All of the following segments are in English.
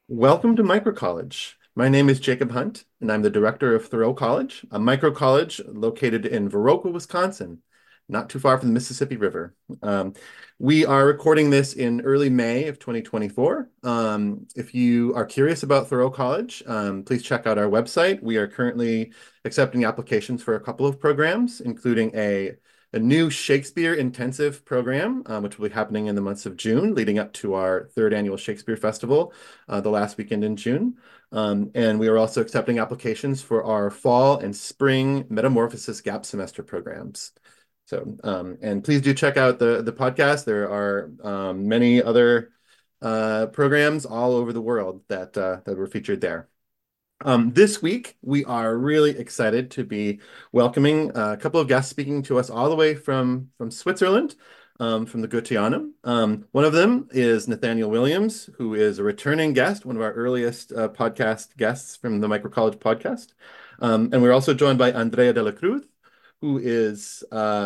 Welcome to Microcollege. My name is Jacob Hunt, and I'm the director of Thoreau College, a microcollege located in Viroqua, Wisconsin, not too far from the Mississippi River. Um, we are recording this in early May of 2024. If you are curious about Thoreau College, please check out our website. We are currently accepting applications for a couple of programs, including a new Shakespeare intensive program, which will be happening in the months of June, leading up to our third annual Shakespeare Festival, the last weekend in June. And we are also accepting applications for our fall and spring Metamorphosis gap semester programs. And please do check out the podcast. There are many other programs all over the world that were featured there. This week, we are really excited to be welcoming a couple of guests speaking to us all the way from Switzerland, from the Goetheanum. One of them is Nathaniel Williams, who is a returning guest, one of our earliest podcast guests from the Microcollege podcast. And we're also joined by Andrea de la Cruz, who is,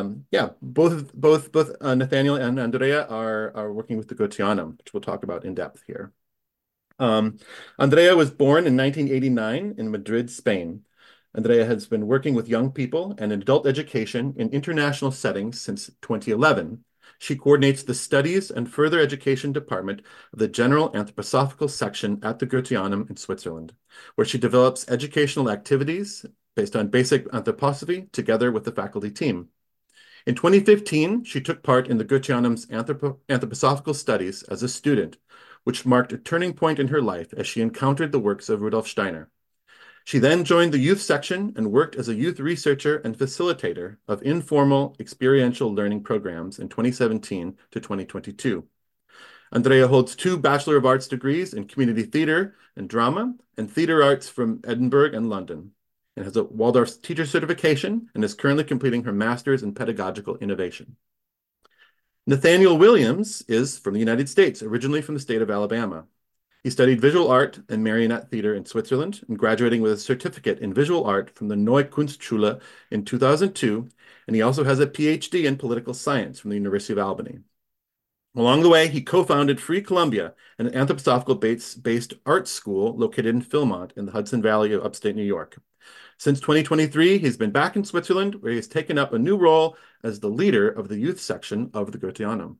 both Nathaniel and Andrea are working with the Goetheanum, which we'll talk about in depth here. Andrea was born in 1989 in Madrid, Spain. Andrea has been working with young people and in adult education in international settings since 2011. She coordinates the Studies and Further Education Department of the General Anthroposophical Section at the Goetheanum in Switzerland, where she develops educational activities based on basic anthroposophy together with the faculty team. In 2015, she took part in the Goetheanum's anthroposophical studies as a student, which marked a turning point in her life as she encountered the works of Rudolf Steiner. She then joined the youth section and worked as a youth researcher and facilitator of informal experiential learning programs in 2017 to 2022. Andrea holds 2 Bachelor of Arts degrees in community theater and drama and theater arts from Edinburgh and London, and has a Waldorf teacher certification and is currently completing her master's in pedagogical innovation. Nathaniel Williams is from the United States, originally from the state of Alabama. He studied visual art and marionette theater in Switzerland and graduating with a certificate in visual art from the Neue Kunstschule in 2002, and he also has a PhD in political science from the University of Albany. Along the way, he co-founded Free Columbia, an anthroposophical-based art school located in Philmont in the Hudson Valley of upstate New York. Since 2023, he's been back in Switzerland, where he's taken up a new role as the leader of the youth section of the Goetheanum.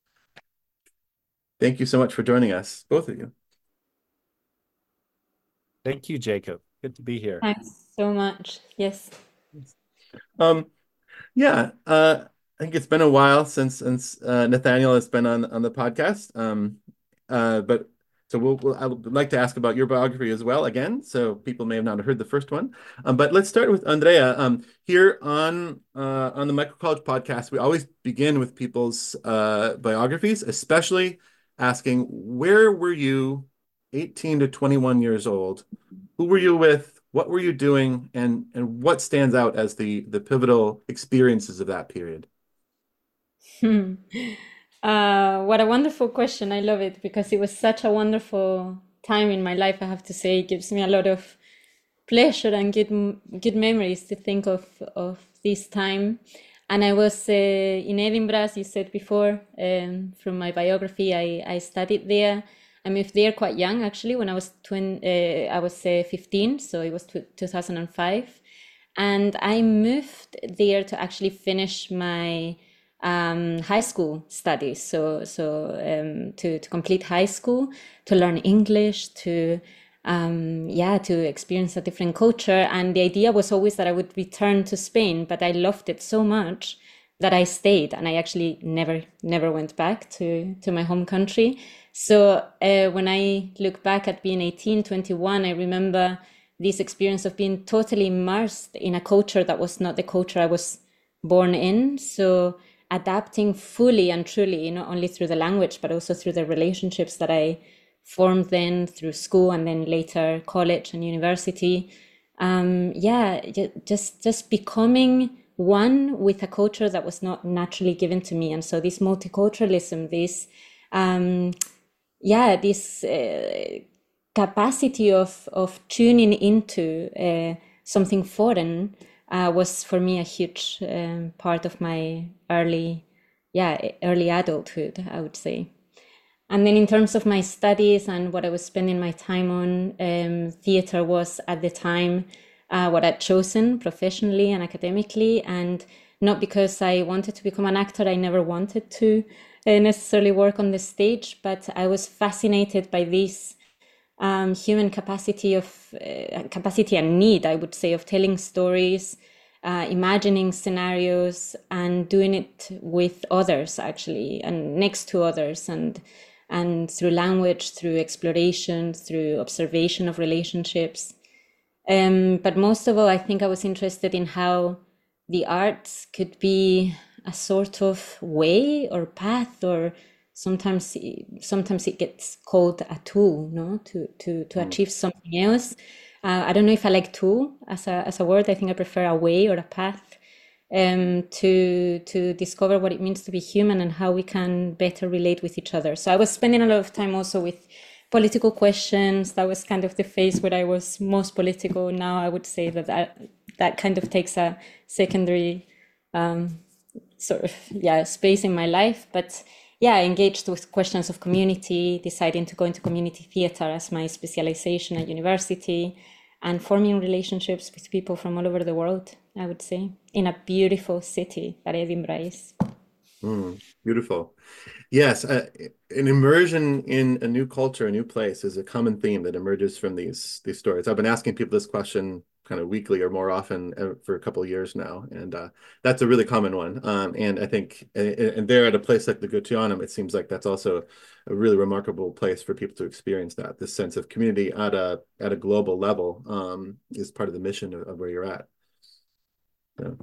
Thank you so much for joining us, both of you. Thank you, Jacob. Good to be here. Thanks so much. Yes. Um, yeah, I think it's been a while since Nathaniel has been on the podcast. But so I would like to ask about your biography as well again, so people may have not heard the first one. But let's start with Andrea. Here on the Microcollege podcast, we always begin with people's biographies, especially asking, where were you 18 to 21 years old? Who were you with? What were you doing? And what stands out as the pivotal experiences of that period? Hmm. What a wonderful question. I love it because it was such a wonderful time in my life, I have to say. It gives me a lot of pleasure and good memories to think of this time. And I was in Edinburgh, as you said before, from my biography. I studied there. I moved there quite young, actually, when I was 15, so it was 2005. And I moved there to actually finish my high school studies. To complete high school, to learn English, to experience a different culture. And the idea was always that I would return to Spain, but I loved it so much that I stayed, and I actually never went back to my home country. So when I look back at being 18, 21, I remember this experience of being totally immersed in a culture that was not the culture I was born in. So adapting fully and truly, not only through the language, but also through the relationships that I formed then through school and then later college and university. Just becoming one with a culture that was not naturally given to me. And so this multiculturalism, this capacity of tuning into something foreign was for me a huge part of my early adulthood, I would say. And then in terms of my studies and what I was spending my time on, theater was at the time what I'd chosen professionally and academically. And not because I wanted to become an actor, I never wanted to necessarily work on the stage, but I was fascinated by this human capacity and need, I would say, of telling stories, imagining scenarios, and doing it with others, actually, and next to others, and through language, through exploration, through observation of relationships. But most of all, I think I was interested in how the arts could be a sort of way or path, or sometimes it gets called a tool, no, to achieve something else. I don't know if I like tool as a word. I think I prefer a way or a path, to discover what it means to be human and how we can better relate with each other. So I was spending a lot of time also with political questions. That was kind of the phase where I was most political. Now I would say that kind of takes a secondary sort of space in my life. But yeah, I engaged with questions of community, deciding to go into community theater as my specialization at university, and forming relationships with people from all over the world, I would say, in a beautiful city that Edinburgh is. Beautiful. Yes, an immersion in a new culture, a new place is a common theme that emerges from these stories. I've been asking people this question kind of weekly or more often for a couple of years now, and that's a really common one. And I think, and there at a place like the Gutianum, it seems like that's also a really remarkable place for people to experience that. This sense of community at a global level is part of the mission of where you're at. So,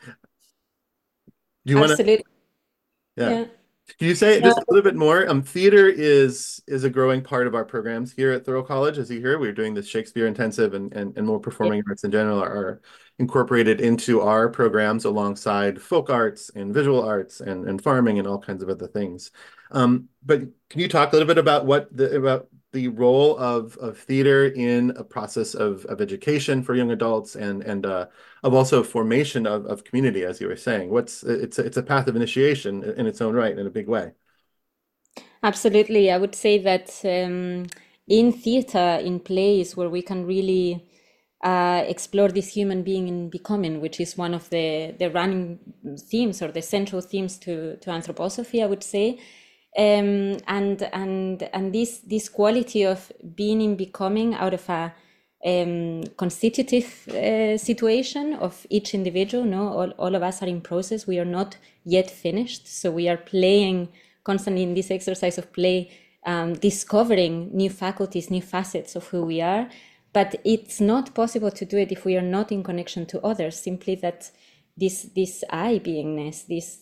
do you want to? Absolutely. Yeah. Yeah. Can you say No, just a little bit more? Theater is a growing part of our programs here at Thoreau College. As you hear, we're doing this Shakespeare intensive, and more yeah. performing arts in general are incorporated into our programs alongside folk arts and visual arts and farming and all kinds of other things. But can you talk a little bit about about the role of theater in a process of education for young adults and of also formation of community, as you were saying? It's a path of initiation in its own right in a big way. Absolutely. I would say that in theater, in plays where we can really explore this human being in becoming, which is one of the running themes or the central themes to anthroposophy, I would say. And this quality of being in becoming out of a constitutive situation of each individual. No, all of us are in process. We are not yet finished, so we are playing constantly in this exercise of play, discovering new faculties, new facets of who we are. But it's not possible to do it if we are not in connection to others. Simply that this I beingness,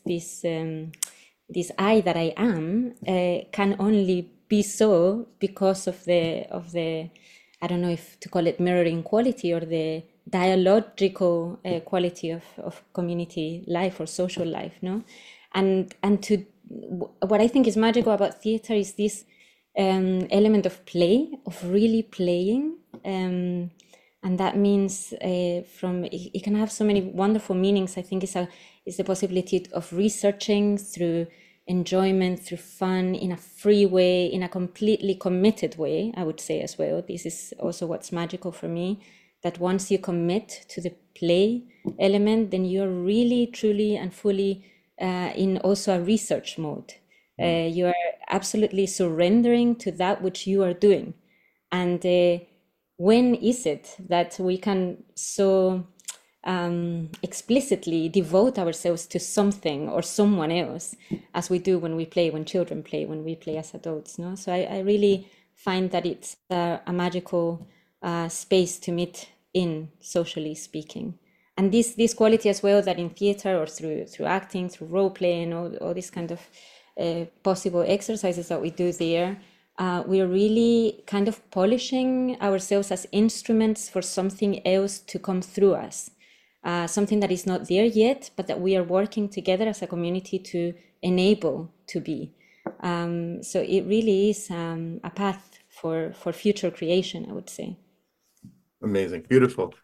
this I that I am, can only be so because of the I don't know if to call it mirroring quality or the dialogical quality of community life or social life, no? And to what I think is magical about theater is this element of play, of really playing. And that means it can have so many wonderful meanings. I think it's the possibility of researching through enjoyment, through fun, in a free way, in a completely committed way, I would say as well. This is also what's magical for me, that once you commit to the play element, then you're really, truly, and fully in also a research mode. You are absolutely surrendering to that which you are doing. And when is it that we can so explicitly devote ourselves to something or someone else, as we do when children play, when we play as adults? No, so I really find that it's a magical space to meet in, socially speaking. And this quality as well, that in theater or through acting, through role playing, all these kind of possible exercises that we do there, we are really kind of polishing ourselves as instruments for something else to come through us, something that is not there yet, but that we are working together as a community to enable to be. So it really is a path for future creation, I would say. Amazing, beautiful.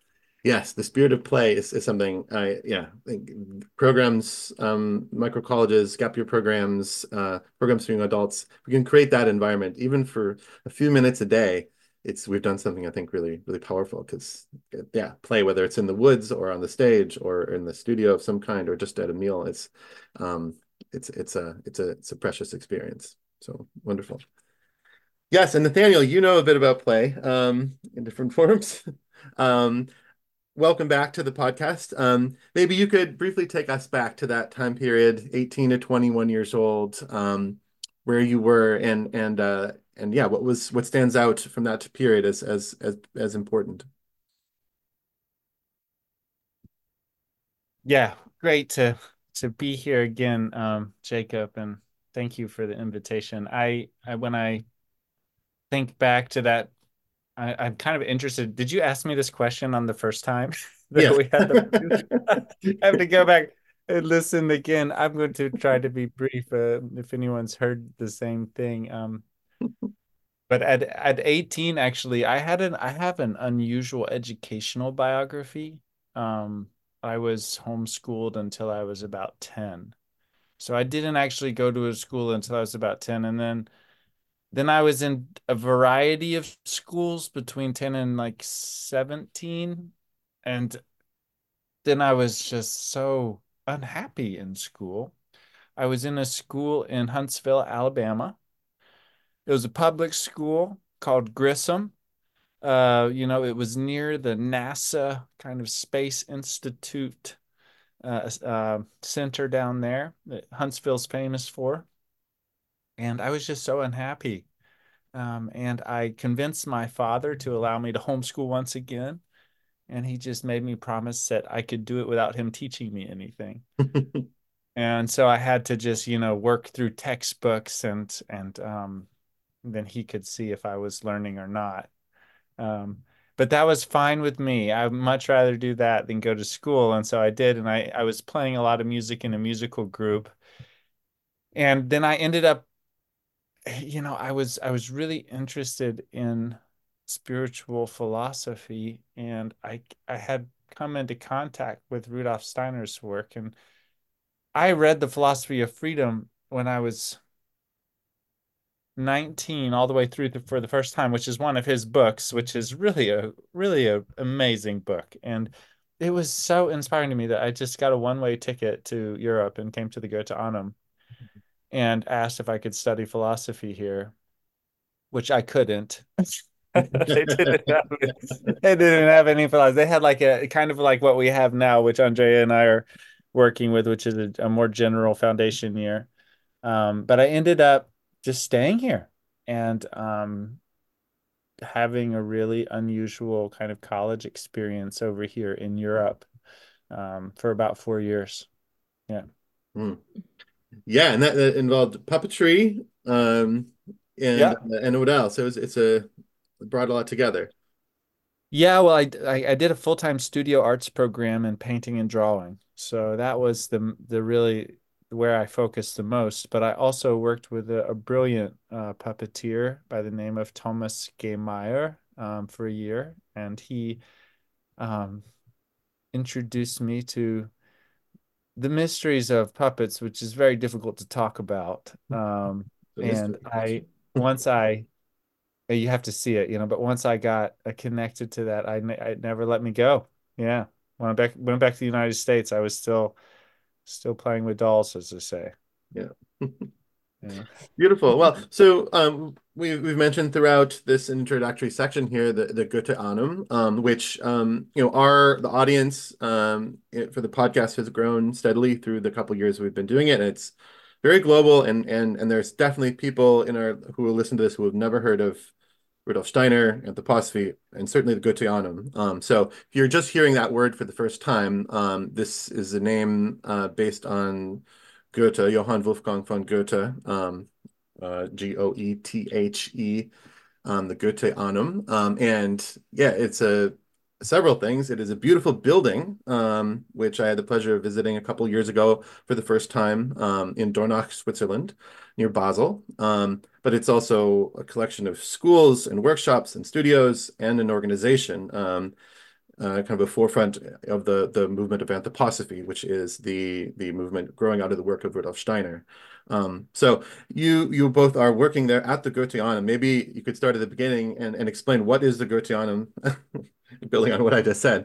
Yes, the spirit of play is something I think programs, micro colleges, gap year programs, programs for young adults, we can create that environment even for a few minutes a day. We've done something I think really, really powerful because yeah, play, whether it's in the woods or on the stage or in the studio of some kind or just at a meal, um it's a precious experience. So wonderful. Yes, and Nathaniel, you know a bit about play in different forms. Um, Welcome back to the podcast. Maybe you could briefly take us back to that time period, 18 to 21 years old, where you were and yeah, what stands out from that period as important. Yeah, great to be here again, Jacob, and thank you for the invitation. I when I think back to that, I'm kind of interested. Did you ask me this question on the first time that Yes. we had I have to go back and listen again. I'm going to try to be brief, if anyone's heard the same thing. But at 18, actually, I have an unusual educational biography. Um, I was homeschooled until I was about 10. So I didn't actually go to a school until I was about 10. And then I was in a variety of schools between 10 and like 17. And then I was just so unhappy in school. I was in a school in Huntsville, Alabama. It was a public school called Grissom. It was near the NASA kind of Space Institute center down there that Huntsville's famous for. And I was just so unhappy. And I convinced my father to allow me to homeschool once again. And he just made me promise that I could do it without him teaching me anything. And so I had to just, work through textbooks and then he could see if I was learning or not. Um, but that was fine with me. I'd much rather do that than go to school. And so I did. And I was playing a lot of music in a musical group. And then I ended up, I was really interested in spiritual philosophy. And I had come into contact with Rudolf Steiner's work. And I read The Philosophy of Freedom when I was 19 all the way through for the first time, which is one of his books, which is really a amazing book. And it was so inspiring to me that I just got a one-way ticket to Europe and came to the Goethe Anum and asked if I could study philosophy here, which I couldn't. They didn't have any philosophy. They had like a kind of like what we have now, which Andrea and I are working with, which is a more general foundation year. But I ended up just staying here and having a really unusual kind of college experience over here in Europe for about 4 years. Yeah. Hmm. Yeah, and that involved puppetry, Yeah. and what else? It brought a lot together. Yeah, well, I did a full-time studio arts program in painting and drawing. So that was the really where I focused the most. But I also worked with a brilliant puppeteer by the name of Thomas G. Meyer for a year, and he um, introduced me to the mysteries of puppets, which is very difficult to talk about. The And mystery. I once I you have to see it, but once I got connected to that, I never let me go. Yeah. When I went back to the United States, I was still playing with dolls, as they say. Yeah. Yeah. Beautiful. Well, so we've mentioned throughout this introductory section here the Goethe Anum, which the audience for the podcast has grown steadily through the couple years we've been doing it. And it's very global, and there's definitely people who will listen to this who have never heard of Rudolf Steiner, anthroposophy, and certainly the Goethe Anum. So if you're just hearing that word for the first time, this is a name based on Goethe, Johann Wolfgang von Goethe, Goethe, the Goethe Anum. And yeah, it's several things. It is a beautiful building, which I had the pleasure of visiting a couple years ago for the first time in Dornach, Switzerland, near Basel. But it's also a collection of schools and workshops and studios and an organization. kind of the forefront of the movement of anthroposophy, which is the movement growing out of the work of Rudolf Steiner. So you both are working there at the Goetheanum. Maybe you could start at the beginning and explain what is the Goetheanum, building on what I just said.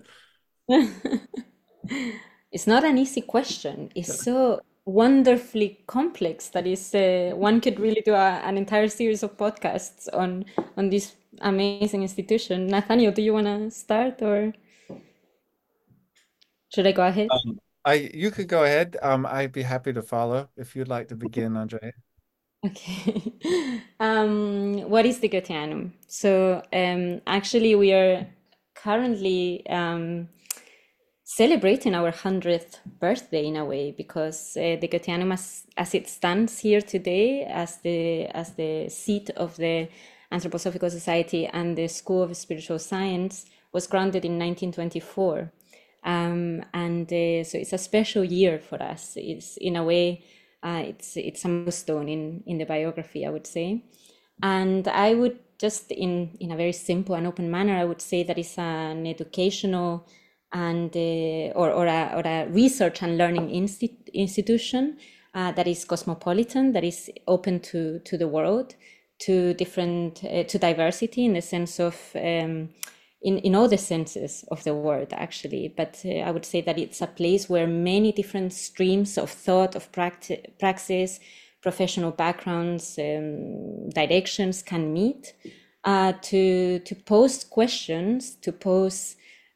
It's not an easy question. It's so wonderfully complex that is one could really do an entire series of podcasts on this amazing institution. Nathaniel, do you want to start or should I go ahead? You could go ahead. I'd be happy to follow if you'd like to begin, Andrea. Okay. What is the Goetheanum? So actually, we are currently celebrating our 100th birthday in a way because the Goetheanum, as it stands here today, as the seat of the Anthroposophical Society and the School of Spiritual Science, was grounded in 1924. And so it's a special year for us. It's in a way, it's a milestone in the biography, I would say. And I would just in a very simple and open manner, I would say that it's an educational and or a research and learning institution that is cosmopolitan, that is open to the world, to different to diversity in the sense of in all the senses of the word, actually. But I would say that it's a place where many different streams of thought, of praxis, professional backgrounds, directions can meet to pose questions, to pose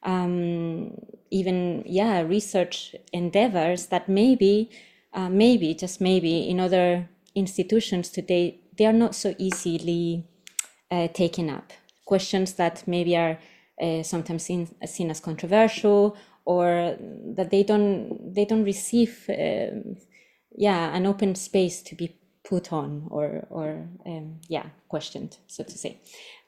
even research endeavors that maybe just maybe in other institutions today they are not so easily taken up. Questions that maybe are sometimes seen as controversial, or that they don't receive an open space to be put on or questioned, so to say.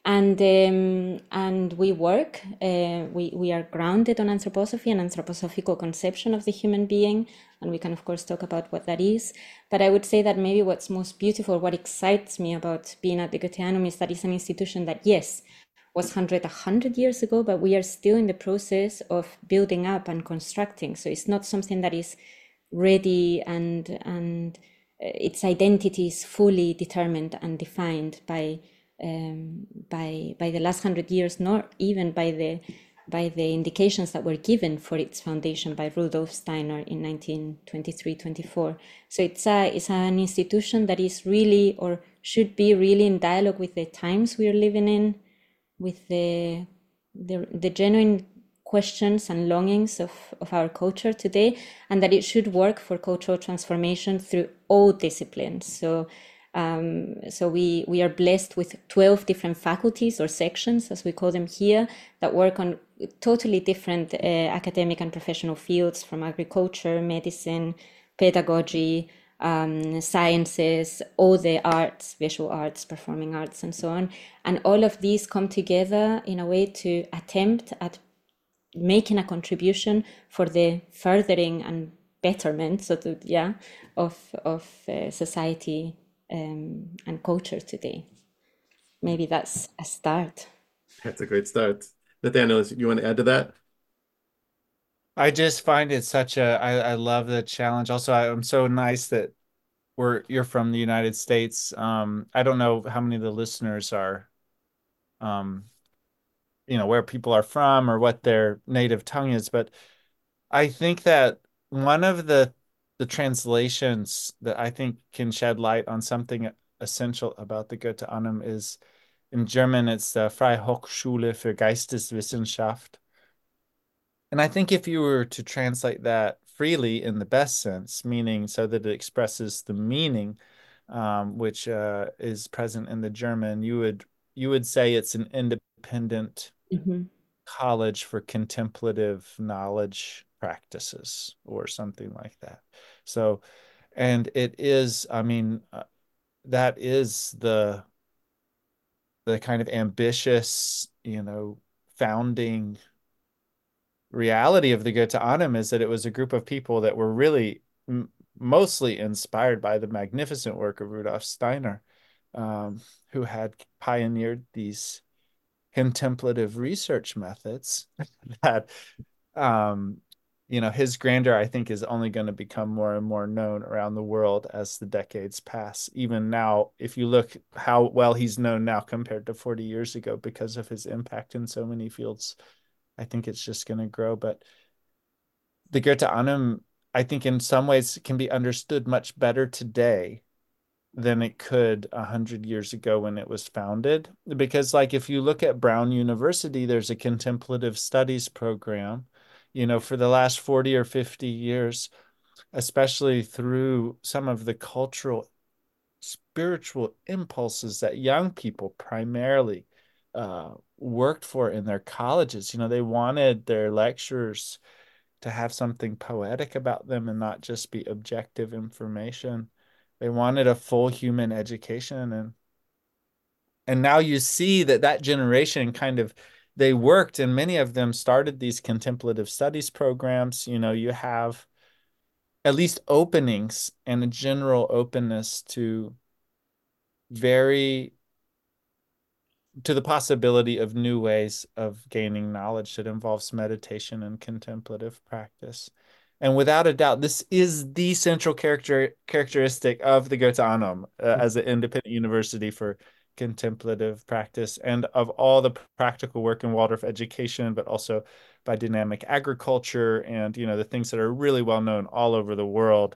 And we work, we are grounded on anthroposophy and anthroposophical conception of the human being, and we can of course talk about what that is. But I would say that maybe what's most beautiful, what excites me about being at the Goetheanum, is that it's an institution that, yes, was 100 years ago, but we are still in the process of building up and constructing. So it's not something that is ready and its identity is fully determined and defined by the last 100 years, nor even by the indications that were given for its foundation by Rudolf Steiner in 1923-24. So it's an institution that is really, or should be really, in dialogue with the times we are living in, with the genuine questions and longings of our culture today, and that it should work for cultural transformation through all disciplines. So we are blessed with 12 different faculties or sections, as we call them here, that work on totally different academic and professional fields, from agriculture, medicine, pedagogy, sciences, all the arts, visual arts, performing arts, and so on. And all of these come together in a way to attempt at making a contribution for the furthering and betterment, of society and culture today. Maybe that's a start. That's a great start. Nathaniel, you want to add to that? I just find it such I love the challenge. Also, I'm so nice that you're from the United States. I don't know how many of the listeners are, where people are from or what their native tongue is, but I think that one of the translations that I think can shed light on something essential about the Goethe-Anum is, in German, it's the Freie Hochschule für Geisteswissenschaft. And I think if you were to translate that freely in the best sense, meaning so that it expresses the meaning, which is present in the German, you would say it's an independent Mm-hmm. college for contemplative knowledge practices or something like that. So, and it is, I mean, that is the kind of ambitious, founding reality of the Goethe-Anum, is that it was a group of people that were really mostly inspired by the magnificent work of Rudolf Steiner, who had pioneered these contemplative research methods that his grandeur, I think, is only going to become more and more known around the world as the decades pass. Even now, if you look how well he's known now compared to 40 years ago because of his impact in so many fields, I think it's just going to grow. But the Goethe Annum, I think, in some ways can be understood much better today than it could 100 years ago when it was founded. Because, like, if you look at Brown University, there's a contemplative studies program, for the last 40 or 50 years, especially through some of the cultural, spiritual impulses that young people primarily worked for in their colleges. They wanted their lecturers to have something poetic about them and not just be objective information. They wanted a full human education, and now you see that generation kind of, they worked, and many of them started these contemplative studies programs. You have at least openings and a general openness very to the possibility of new ways of gaining knowledge that involves meditation and contemplative practice. And without a doubt, this is the central characteristic of the Goethe Annum as an independent university for contemplative practice, and of all the practical work in Waldorf education, but also by dynamic agriculture and the things that are really well known all over the world.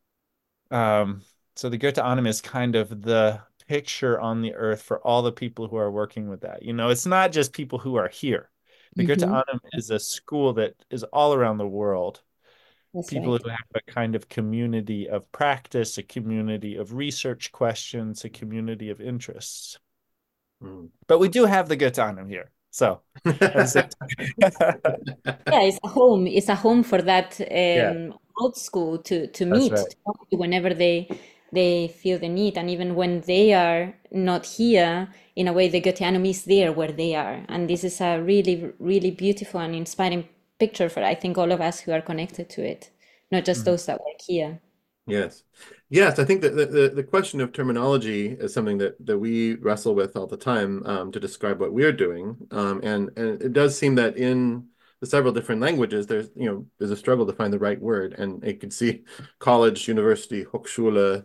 So the Goethe Annum is kind of the picture on the earth for all the people who are working with that. It's not just people who are here. The Goethe Mm-hmm. Annum is a school that is all around the world. That's People right. who have a kind of community of practice, a community of research questions, a community of interests. Mm. But we do have the Goethe Annum here. So at the same time. Yeah, it's a home. It's a home for that Yeah, old school to that's meet, right. to talk to whenever they feel the need, and even when they are not here, in a way, the Goetheanum is there where they are, and this is a really, really beautiful and inspiring picture for, I think, all of us who are connected to it, not just Mhm. those that work here. Yes. Yes, I think that the question of terminology is something that we wrestle with all the time to describe what we're doing. And it does seem that in the several different languages, there's a struggle to find the right word. And you can see college, university, Hochschule,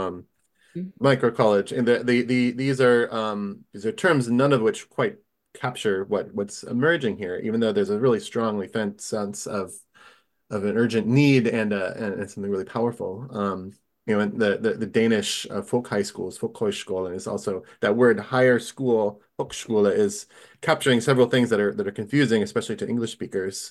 micro college, and these are terms, none of which quite capture what's emerging here, even though there's a really strongly felt sense of an urgent need and something really powerful. And the Danish folk high schools, Folkhögskolen, is also that word higher school, Hochschule, is capturing several things that are confusing, especially to English speakers.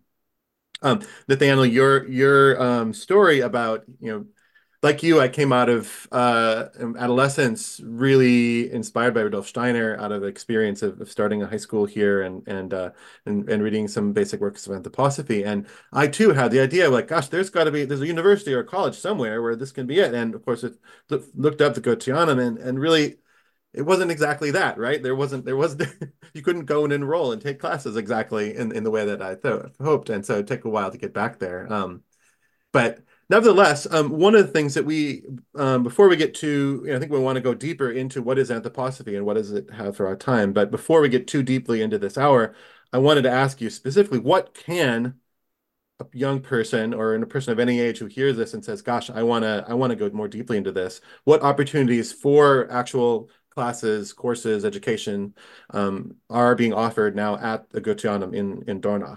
Nathaniel, your story about, like you, I came out of adolescence really inspired by Rudolf Steiner, out of the experience of starting a high school here and reading some basic works of anthroposophy. And I too had the idea, like, gosh, there's a university or a college somewhere where this can be it. And of course, it looked up the Goetheanum, and really, it wasn't exactly that, right? There wasn't you couldn't go and enroll and take classes exactly in the way that I hoped, and so it took a while to get back there. But nevertheless, one of the things that before we get to, I think we want to go deeper into what is anthroposophy and what does it have for our time. But before we get too deeply into this hour, I wanted to ask you specifically, what can a young person or a person of any age who hears this and says, "Gosh, I want to go more deeply into this." What opportunities for actual classes, courses, education are being offered now at the Goetheanum in Dornach?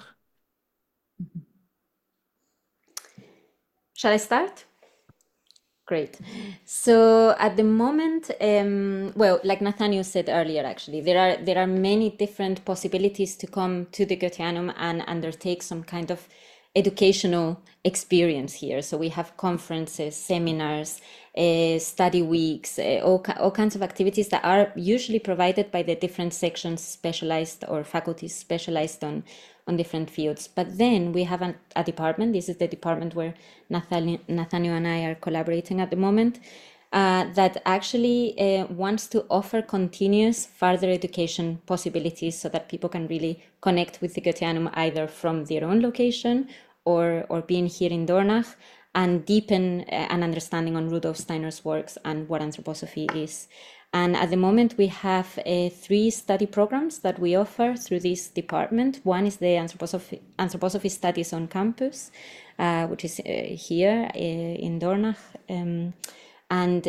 Shall I start? Great. So at the moment, well, like Nathaniel said earlier, actually, there are many different possibilities to come to the Goetheanum and undertake some kind of educational experience here. So we have conferences, seminars, study weeks, all kinds of activities that are usually provided by the different sections specialized or faculties specialized on different fields. But then we have a department. This is the department where Nathaniel and I are collaborating at the moment, that actually wants to offer continuous further education possibilities so that people can really connect with the Goetheanum either from their own location or being here in Dornach, and deepen an understanding on Rudolf Steiner's works and what anthroposophy is. And at the moment, we have three study programs that we offer through this department. One is the Anthroposophy Studies on Campus, which is here in Dornach. And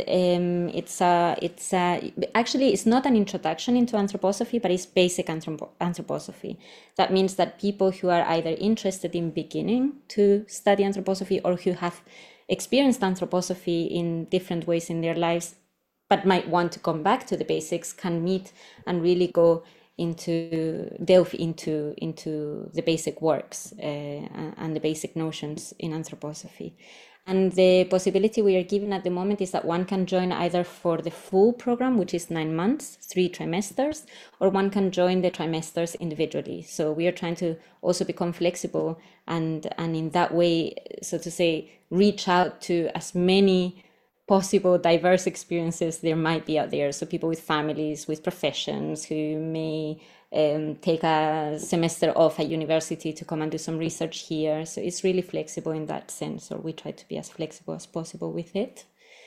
actually it's not an introduction into anthroposophy, but it's basic anthroposophy. That means that people who are either interested in beginning to study anthroposophy or who have experienced anthroposophy in different ways in their lives, but might want to come back to the basics, can meet and really delve into the basic works and the basic notions in anthroposophy. And the possibility we are given at the moment is that one can join either for the full program, which is 9 months, 3 trimesters, or one can join the trimesters individually. So we are trying to also become flexible and in that way, so to say, reach out to as many possible diverse experiences there might be out there. So people with families, with professions who may take a semester off at university to come and do some research here. So it's really flexible in that sense, or we try to be as flexible as possible with it.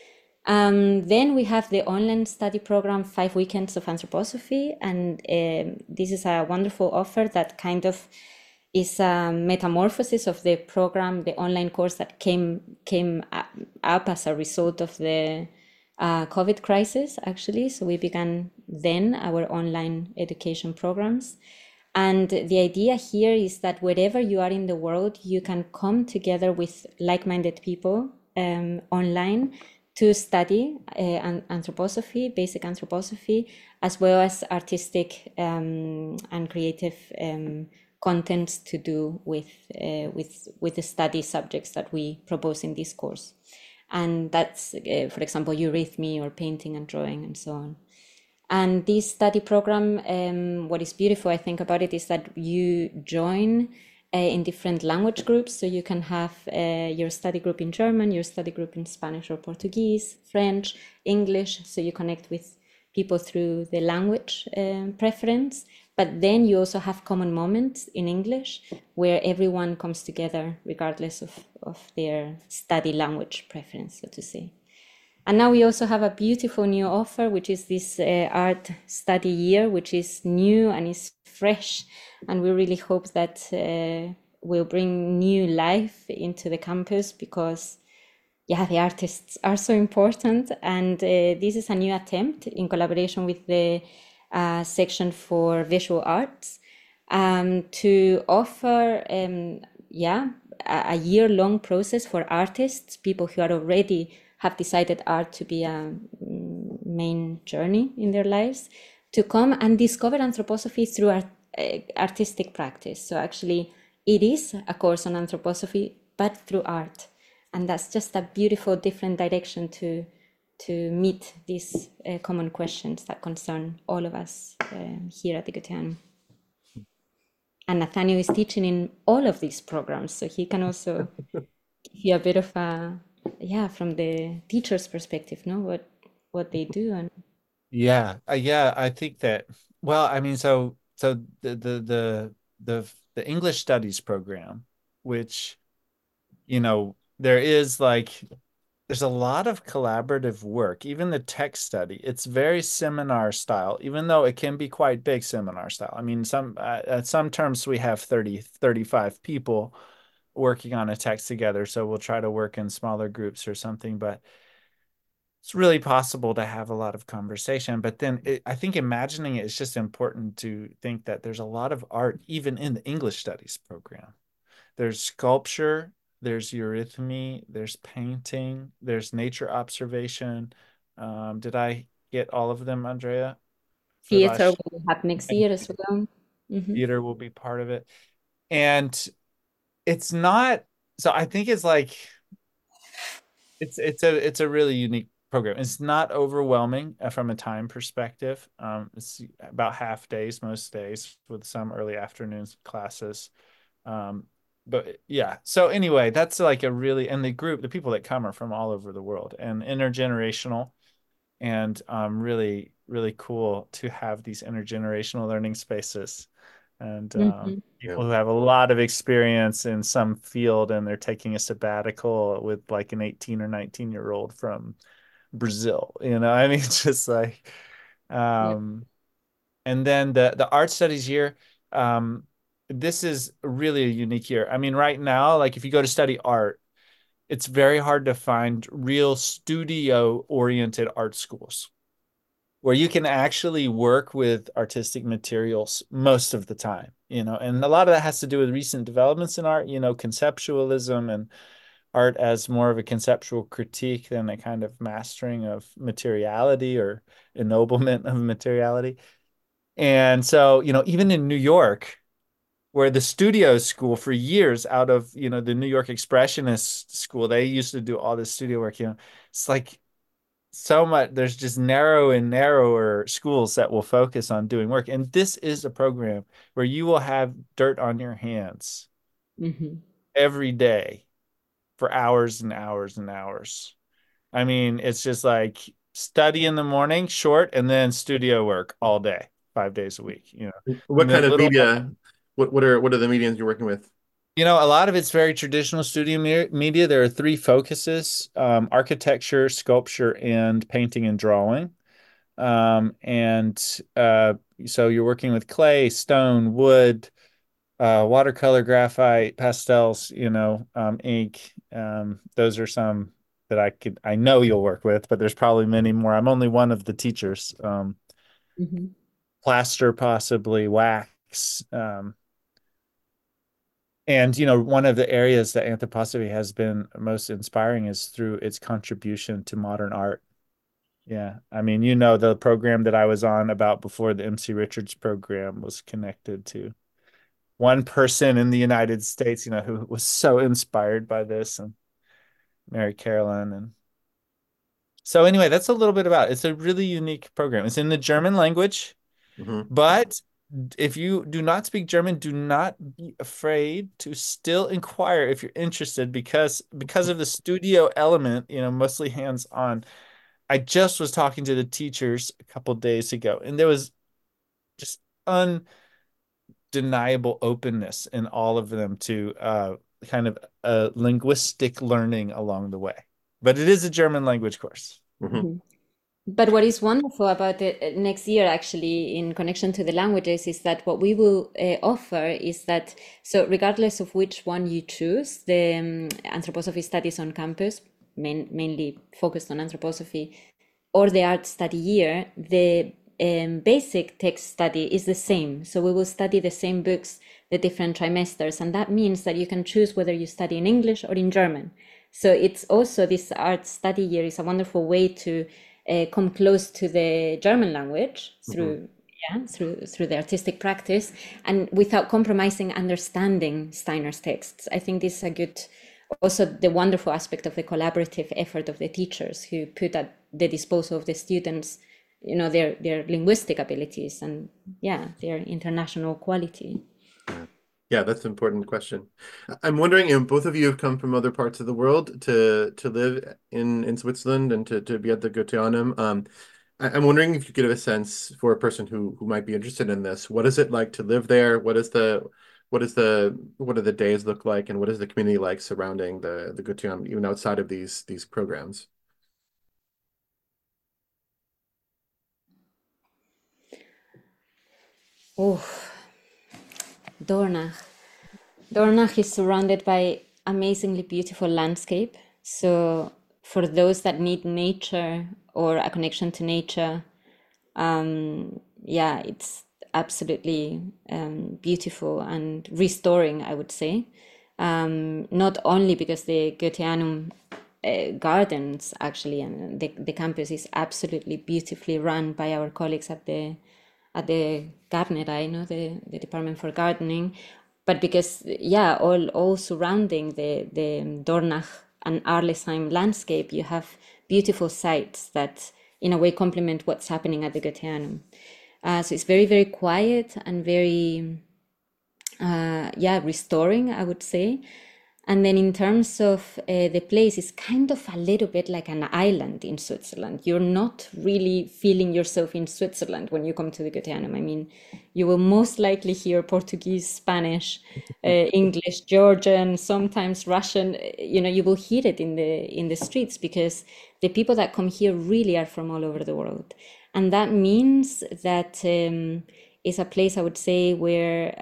Then we have the online study program, 5 Weekends of Anthroposophy. And this is a wonderful offer that kind of is a metamorphosis of the program, the online course that came up as a result of the COVID crisis, actually. So we began then our online education programs. And the idea here is that wherever you are in the world, you can come together with like-minded people online to study anthroposophy, basic anthroposophy, as well as artistic and creative contents to do with the study subjects that we propose in this course. And that's, for example, eurythmy or painting and drawing and so on. And this study program, what is beautiful, I think, about it is that you join in different language groups. So you can have your study group in German, your study group in Spanish or Portuguese, French, English. So you connect with people through the language preference. But then you also have common moments in English where everyone comes together regardless of their study language preference, so to say. And now we also have a beautiful new offer, which is this art study year, which is new and is fresh. And we really hope that will bring new life into the campus because, yeah, the artists are so important. And this is a new attempt in collaboration with the section for visual arts to offer, a year-long process for artists, people who are already have decided art to be a main journey in their lives, to come and discover anthroposophy through artistic practice. So actually, it is a course on anthroposophy, but through art. And that's just a beautiful, different direction to meet these common questions that concern all of us here at the Goetheanum. And Nathaniel is teaching in all of these programs, so he can also give you a bit of from the teacher's perspective, no, what they do. And I think that, well, I mean, so the English studies program, which, there's a lot of collaborative work, even the text study. It's very seminar style, even though it can be quite big seminar style. I mean, at some terms we have 35 people working on a text together. So we'll try to work in smaller groups or something, but it's really possible to have a lot of conversation. But then I think imagining it is just important to think that there's a lot of art, even in the English studies program. There's sculpture, there's eurythmy, there's painting, there's nature observation. Did I get all of them, Andrea? theater will happen next year as well. Theater will be part of it. And it's not, so I think it's like, it's a really unique program. It's not overwhelming from a time perspective. It's about half days, most days, with some early afternoons classes. But yeah, so anyway, that's like and the people that come are from all over the world and intergenerational, and really, really cool to have these intergenerational learning spaces. And people who have a lot of experience in some field and they're taking a sabbatical with like an 18 or 19-year-old from Brazil, I mean, just like, Yeah. um, and then the art studies year, um, this is really a unique year. I mean, right now, like if you go to study art, it's very hard to find real studio-oriented art schools where you can actually work with artistic materials most of the time, and a lot of that has to do with recent developments in art, conceptualism and art as more of a conceptual critique than a kind of mastering of materiality or ennoblement of materiality. And so, even in New York, where the studio school for years out of, the New York Expressionist school, they used to do all this studio work, it's like so much, there's just narrow and narrower schools that will focus on doing work. And this is a program where you will have dirt on your hands Hmm. every day for hours and hours and hours. I mean, it's just like study in the morning, short, and then studio work all day, 5 days a week, What and then kind of little, media? What are the mediums you're working with? a lot of it's very traditional studio media. There are three focuses: architecture, sculpture, and painting and drawing. And so you're working with clay, stone, wood, watercolor, graphite, pastels, ink. Those are some that I know you'll work with, but there's probably many more. I'm only one of the teachers. Hmm. Plaster, possibly wax. And one of the areas that anthroposophy has been most inspiring is through its contribution to modern art. Yeah. I mean, the program that I was on about before, the MC Richards program, was connected to one person in the United States, who was so inspired by this, and Mary Carolyn. And so anyway, that's a little bit about it. It's a really unique program. It's in the German language, Hmm. but if you do not speak German, do not be afraid to still inquire if you're interested, because of the studio element, mostly hands-on. I just was talking to the teachers a couple days ago, and there was just undeniable openness in all of them to kind of linguistic learning along the way. But it is a German language course. Hmm. But what is wonderful about the next year, actually, in connection to the languages, is that what we will offer is that, so regardless of which one you choose, the anthroposophy studies on campus, mainly focused on anthroposophy, or the art study year, the basic text study is the same. So we will study the same books the different trimesters, and that means that you can choose whether you study in English or in German. So it's also, this art study year is a wonderful way to come close to the German language Hmm. through the artistic practice, and without compromising understanding Steiner's texts. I think this is a good, also the wonderful aspect of the collaborative effort of the teachers who put at the disposal of the students, their linguistic abilities and their international quality. Yeah. Yeah, that's an important question. I'm wondering, both of you have come from other parts of the world to live in Switzerland and to be at the Goetheanum. I'm wondering if you could have a sense for a person who might be interested in this. What is it like to live there? What do the days look like, and what is the community like surrounding the Goetheanum, even outside of these programs? Oh, Dornach. Dornach is surrounded by amazingly beautiful landscape. So for those that need nature or a connection to nature, it's absolutely beautiful and restoring, I would say. Not only because the Goetheanum gardens, actually, and the campus is absolutely beautifully run by our colleagues at the Gärtnerei, the Department for Gardening, but because all surrounding the Dornach and Arlesheim landscape, you have beautiful sites that in a way complement what's happening at the Goetheanum. So it's very, very quiet and very restoring, I would say. And then in terms of the place, it's kind of a little bit like an island in Switzerland. You're not really feeling yourself in Switzerland when you come to the Goetheanum. I mean, you will most likely hear Portuguese, Spanish, English, Georgian, sometimes Russian. You know, you will hear it in the streets because the people that come here really are from all over the world. And that means that it's a place, I would say, where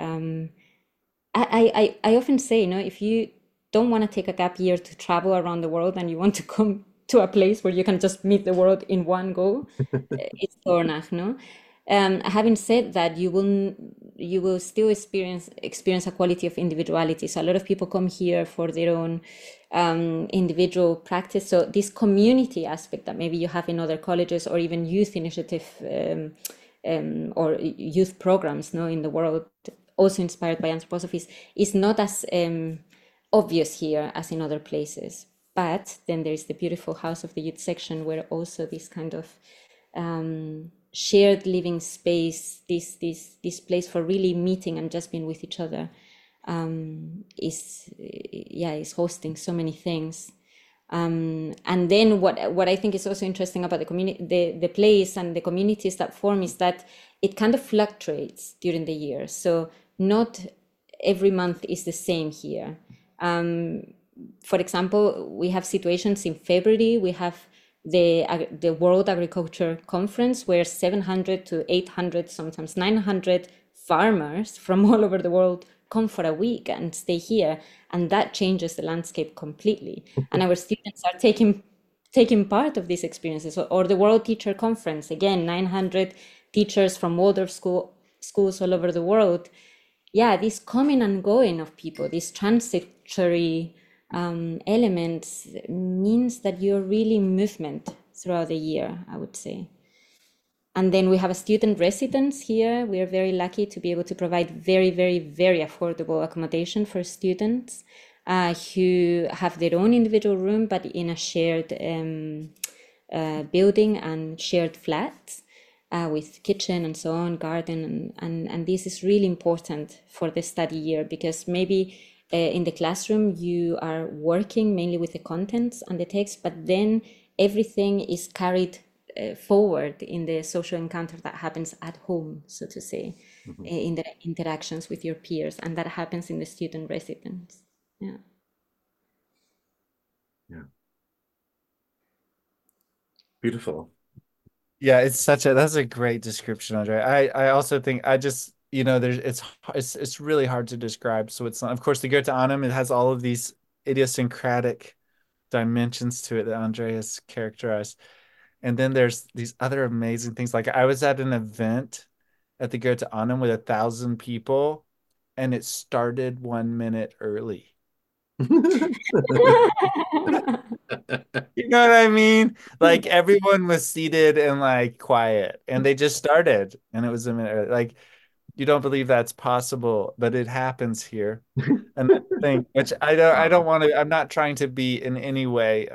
I often say, you know, if you don't want to take a gap year to travel around the world and you want to come to a place where you can just meet the world in one go, it's Dornach, no? Having said that, you will still experience a quality of individuality. So a lot of people come here for their own individual practice. So this community aspect that maybe you have in other colleges or even youth initiative or youth programs, no, in the world, also inspired by anthroposophies, is not as obvious here as in other places. But then there's the beautiful House of the Youth section where also this kind of shared living space, this place for really meeting and just being with each other, is hosting so many things. And then what I think is also interesting about the community, the place and the communities that form is that it kind of fluctuates during the year. So not every month is the same here. For example, we have situations in February. We have the World Agriculture Conference where 700 to 800, sometimes 900 farmers from all over the world come for a week and stay here, and that changes the landscape completely. And our students are taking part of these experiences. Or the World Teacher Conference, again, 900 teachers from older schools all over the world. Yeah, this coming and going of people, these transitory elements means that you're really in movement throughout the year, I would say. And then we have a student residence here. We are very lucky to be able to provide very, very, very affordable accommodation for students who have their own individual room, but in a shared building and shared flats with kitchen and so on, garden. And this is really important for the study year because maybe in the classroom you are working mainly with the contents and the text, but then everything is carried forward in the social encounter that happens at home, so to say, in the interactions with your peers, and that happens in the student residence. Yeah. Beautiful. Yeah, that's a great description, Andre. I also think it's really hard to describe. So it's not, of course, the Goethe Annum, it has all of these idiosyncratic dimensions to it that Andre has characterized. And then there's these other amazing things. Like I was at an event at the Goethe Annum with 1,000 people, and it started 1 minute early. You know what I mean? Like everyone was seated and like quiet, and they just started, and it was a minute early. Like you don't believe that's possible, but it happens here. And that thing, which I don't want to. I'm not trying to be in any way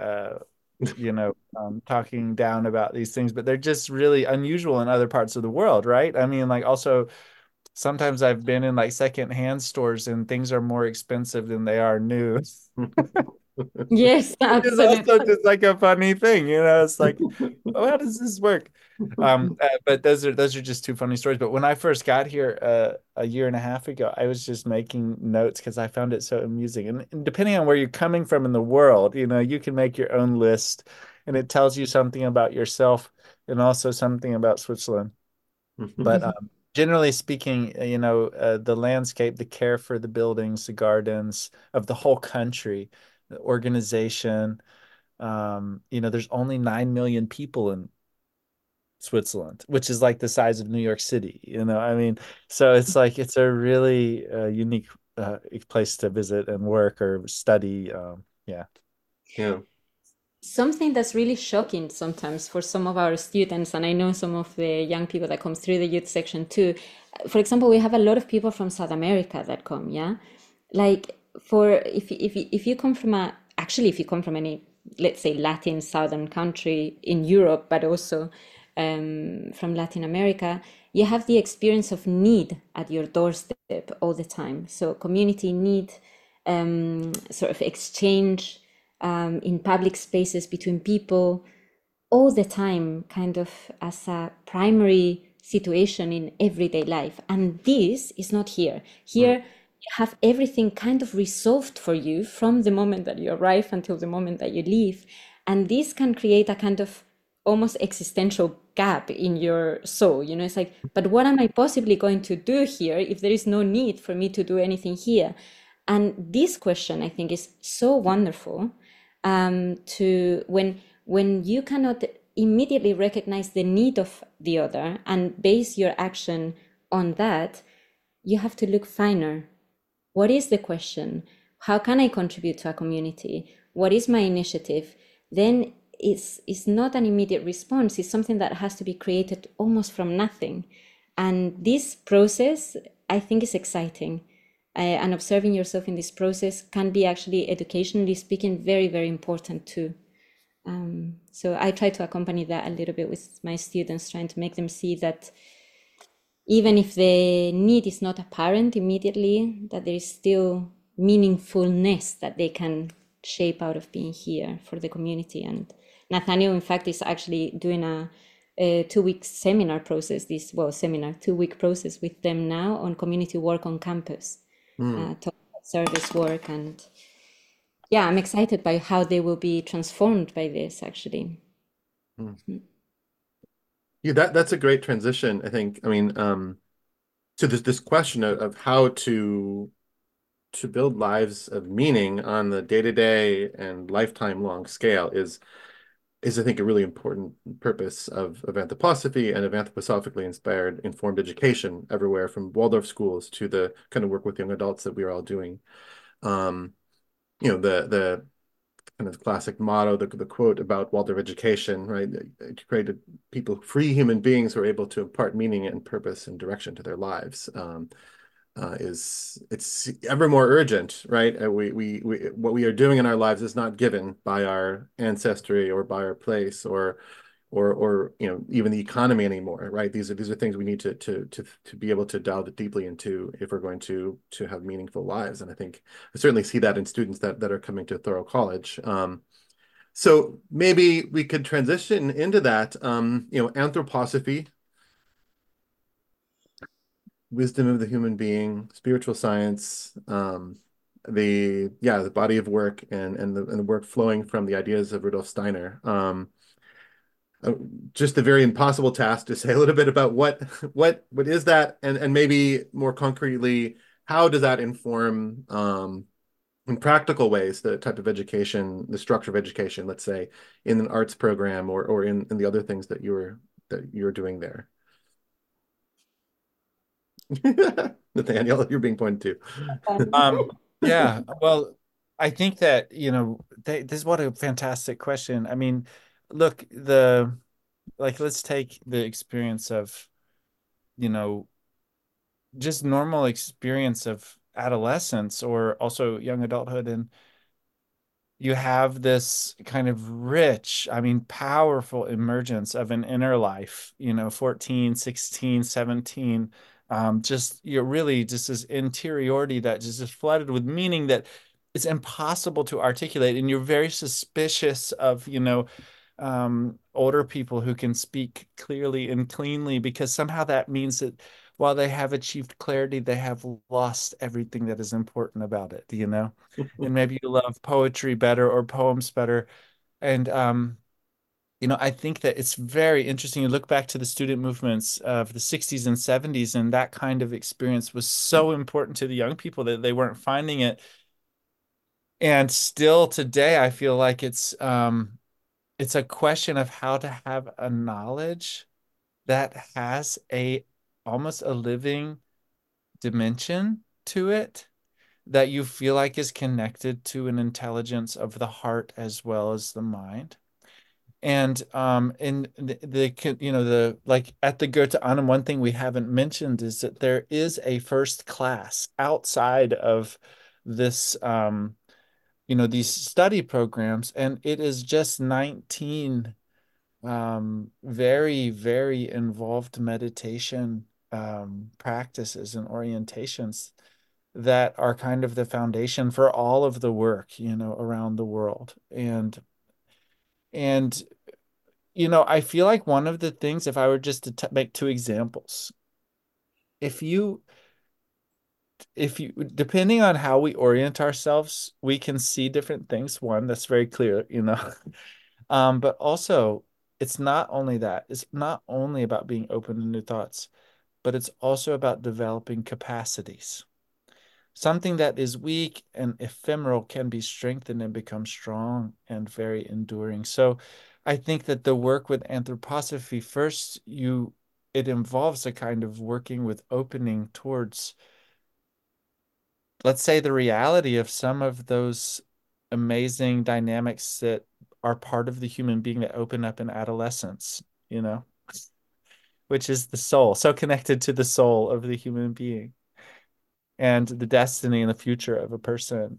talking down about these things, but they're just really unusual in other parts of the world, right? I mean, like also sometimes I've been in like secondhand stores and things are more expensive than they are new. Yes, It's also absolutely. just like a funny thing, it's like, oh, how does this work? But those are just two funny stories. But when I first got here a year and a half ago, I was just making notes because I found it so amusing. And depending on where you're coming from in the world, you can make your own list, and it tells you something about yourself and also something about Switzerland. But generally speaking, the landscape, the care for the buildings, the gardens of the whole country, the organization. There's only 9 million people in Switzerland, which is like the size of New York City. I mean, so it's like it's a really unique place to visit and work or study. Yeah. Yeah. Something that's really shocking sometimes for some of our students, and I know some of the young people that come through the youth section too. For example, we have a lot of people from South America that come, yeah? Like if you come from if you come from any, let's say, Latin southern country in Europe, but also from Latin America, you have the experience of need at your doorstep all the time. So community need, sort of exchange in public spaces between people all the time, kind of as a primary situation in everyday life. And this is not here. Mm. Here, you have everything kind of resolved for you from the moment that you arrive until the moment that you leave. And this can create a kind of almost existential gap in your soul. You know, it's like, but what am I possibly going to do here if there is no need for me to do anything here? And this question, I think, is so wonderful to when you cannot immediately recognize the need of the other and base your action on that, you have to look finer. What is the question? How can I contribute to a community? What is my initiative? Then it's not an immediate response. It's something that has to be created almost from nothing. And this process, I think, is exciting. And observing yourself in this process can be actually, educationally speaking, very, very important too. So I try to accompany that a little bit with my students, trying to make them see that even if the need is not apparent immediately, that there is still meaningfulness that they can shape out of being here for the community. And Nathaniel, in fact, is actually doing a 2 week seminar process, 2 week process with them now on community work on campus, talk about service work. And yeah, I'm excited by how they will be transformed by this, actually. Yeah, that's a great transition, I think. I mean, so this question of how to build lives of meaning on the day-to-day and lifetime long scale is I think a really important purpose of anthroposophy and of anthroposophically inspired informed education everywhere from Waldorf schools to the kind of work with young adults that we are all doing. The kind of classic motto, the quote about Waldorf education, right? It created people, free human beings who are able to impart meaning and purpose and direction to their lives. It's ever more urgent, right? We what we are doing in our lives is not given by our ancestry or by our place or even the economy anymore, right? These are things we need to be able to delve deeply into if we're going to have meaningful lives. And I think I certainly see that in students that are coming to Thoreau College. So maybe we could transition into that. Anthroposophy, wisdom of the human being, spiritual science, the body of work and the work flowing from the ideas of Rudolf Steiner. Just a very impossible task to say a little bit about what is that, and maybe more concretely, how does that inform in practical ways the type of education, the structure of education, let's say in an arts program or in the other things that you're doing there. Nathaniel, you're being pointed Yeah, well, I think that, this is what a fantastic question. I mean, look, let's take the experience of, you know, just normal experience of adolescence or also young adulthood. And you have this kind of rich, I mean, powerful emergence of an inner life, 14, 16, 17. Just you're really just this interiority that just is flooded with meaning that it's impossible to articulate. And you're very suspicious of, older people who can speak clearly and cleanly, because somehow that means that while they have achieved clarity, they have lost everything that is important about it. And maybe you love poetry better or poems better. And I think that it's very interesting. You look back to the student movements of the 60s and 70s, and that kind of experience was so important to the young people that they weren't finding it. And still today, I feel like it's a question of how to have a knowledge that has a almost a living dimension to it that you feel like is connected to an intelligence of the heart as well as the mind. And in the like at the Goethe Anum, one thing we haven't mentioned is that there is a first class outside of this these study programs, and it is just 19 very, very involved meditation practices and orientations that are kind of the foundation for all of the work, around the world. And I feel like one of the things, if I were just to make two examples, if you depending on how we orient ourselves, we can see different things. One, that's very clear, but also it's not only that. It's not only about being open to new thoughts, but it's also about developing capacities. Something that is weak and ephemeral can be strengthened and become strong and very enduring. So I think that the work with anthroposophy, first, it involves a kind of working with opening towards, let's say, the reality of some of those amazing dynamics that are part of the human being that open up in adolescence, which is the soul, so connected to the soul of the human being and the destiny and the future of a person.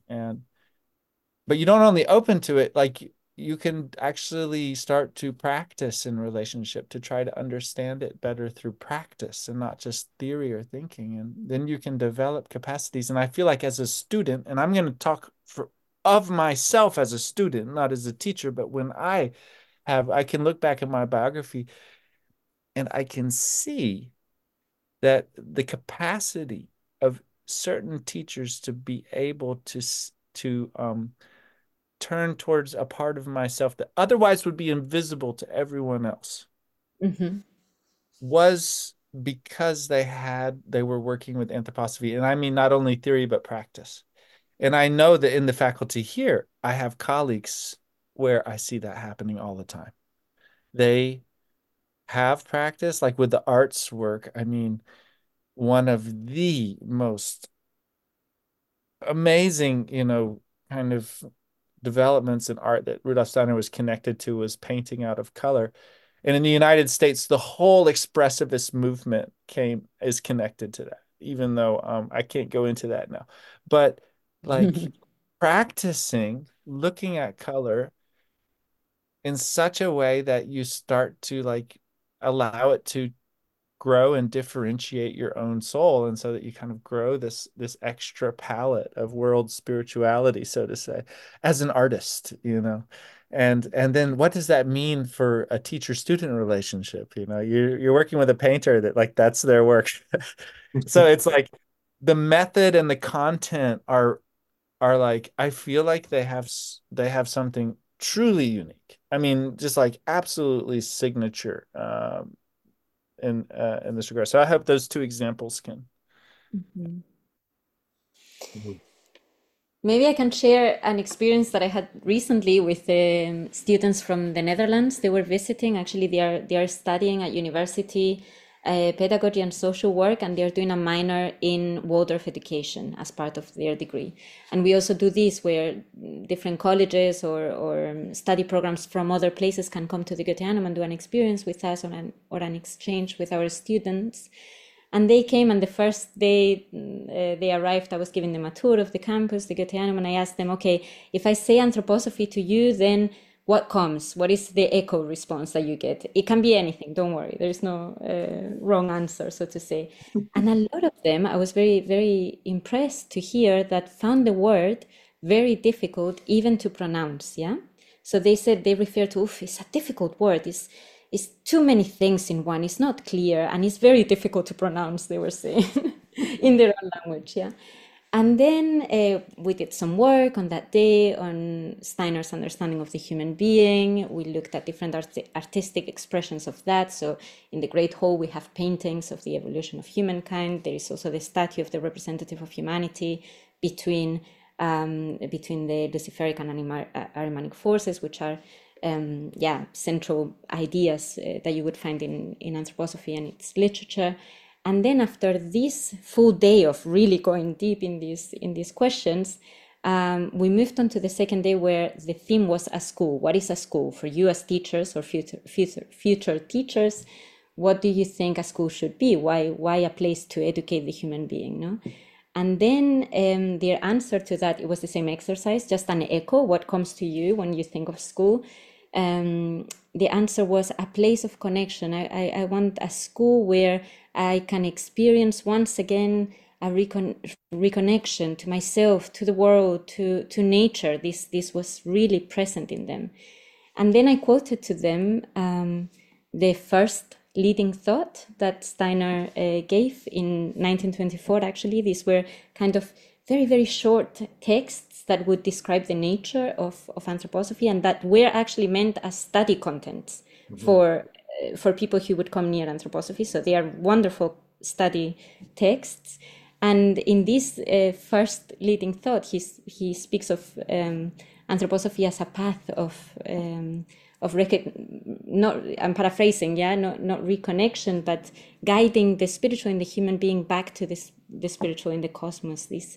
But you don't only open to it, like you can actually start to practice in relationship to try to understand it better through practice and not just theory or thinking. And then you can develop capacities. And I feel like as a student, and I'm going to talk of myself as a student, not as a teacher, but when I can look back at my biography and I can see that the capacity of certain teachers to be able to turn towards a part of myself that otherwise would be invisible to everyone else Mm-hmm. was because they were working with anthroposophy. And I mean not only theory but practice. And I know that in the faculty here, I have colleagues where I see that happening all the time. They have practice, like with the arts work. I mean, one of the most amazing, kind of developments in art that Rudolf Steiner was connected to was painting out of color. And in the United States, the whole expressivist movement is connected to that, even though I can't go into that now. But like practicing looking at color in such a way that you start to like allow it to grow and differentiate your own soul, and so that you kind of grow this extra palette of world spirituality, so to say, as an artist, and then what does that mean for a teacher student relationship? You're working with a painter that like that's their work. So it's like the method and the content are like, I feel like they have something truly unique. I mean, just like absolutely signature in this regard. So I hope those two examples can. Mhm. Mhm. Maybe I can share an experience that I had recently with students from the Netherlands. They were visiting. Actually, they are studying at university pedagogy and social work, and they're doing a minor in Waldorf education as part of their degree. And we also do this where different colleges or study programs from other places can come to the Goetheanum and do an experience with us or an exchange with our students. And they came, and the first day they arrived, I was giving them a tour of the campus, the Goetheanum, and I asked them, okay, if I say anthroposophy to you, then what comes? What is the echo response that you get? It can be anything, don't worry. There's no wrong answer, so to say. And a lot of them, I was very, very impressed to hear that found the word very difficult even to pronounce, yeah? So they said, they refer to, oof, it's a difficult word. It's too many things in one. It's not clear and it's very difficult to pronounce, they were saying, in their own language. Yeah. And then we did some work on that day on Steiner's understanding of the human being. We looked at different artistic expressions of that. So in the Great Hall, we have paintings of the evolution of humankind. There is also the statue of the representative of humanity between the Luciferic and Ahrimanic forces, which are central ideas that you would find in anthroposophy and its literature. And then after this full day of really going deep in these questions, we moved on to the second day where the theme was a school. What is a school for you as teachers or future teachers? What do you think a school should be? Why a place to educate the human being? No. And then their answer to that, it was the same exercise, just an echo. What comes to you when you think of school? The answer was a place of connection. I want a school where I can experience once again a reconnection to myself, to the world, to nature. This was really present in them. And then I quoted to them the first leading thought that Steiner gave in 1924, actually. These were kind of very, very short texts that would describe the nature of anthroposophy, and that were actually meant as study contents for people who would come near anthroposophy. So they are wonderful study texts. And in this first leading thought, he speaks of anthroposophy as a path of not, I'm paraphrasing, yeah, not reconnection, but guiding the spiritual in the human being back to the spiritual in the cosmos. This